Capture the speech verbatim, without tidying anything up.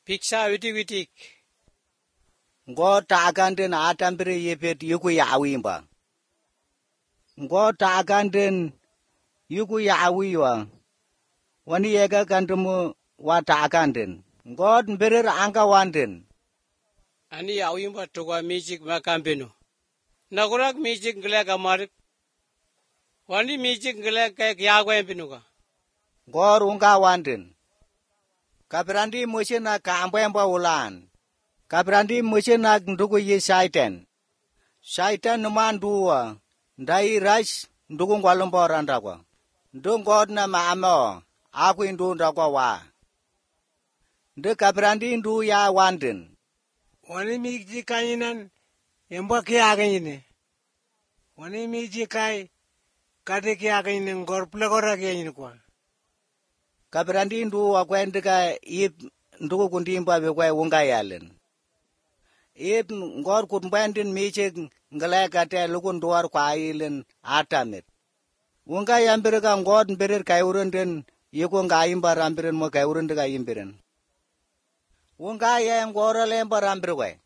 Piksa witik-witik. Ngo taaganden atambire yepet yuku yawimba. Ngo taaganden yuku yawiwa. Wani yega kandumu wa taaganden. Ngo mberer anga wanden. Ani yawimba tukwa mijik makambino. Nakurak mijik ngelek amarik. Wani mijik ngelek kek yagwe binuka. Ngo runga wanden. Kabrandi moshe na kambwemba ulan. Kabrandi moshe na ndugu ye shaitan. Shaitan numanduwa. Ndai rash ndugu ngwalumbo randakwa. Ndungod na maamo. Aku indu ndakwa wa. Ndu kabrandi ndu ya wanden. Wani miji kanyinan yamba kiyagine. Wani miji kai kade kiyagine ngor plagora kiyagine kwa. Kabrandi ndu wakwendika ip ndugu kundimba bekwe unga yalen. Ip ngor kumbandin miche ngaleka te lukun duar kwa ilen atamit. Unga yambirika ngor mbirir kayurundin yiku nga imba rambirin mo kayurundika imbirin. Unga ya ngoro lemba rambirwe.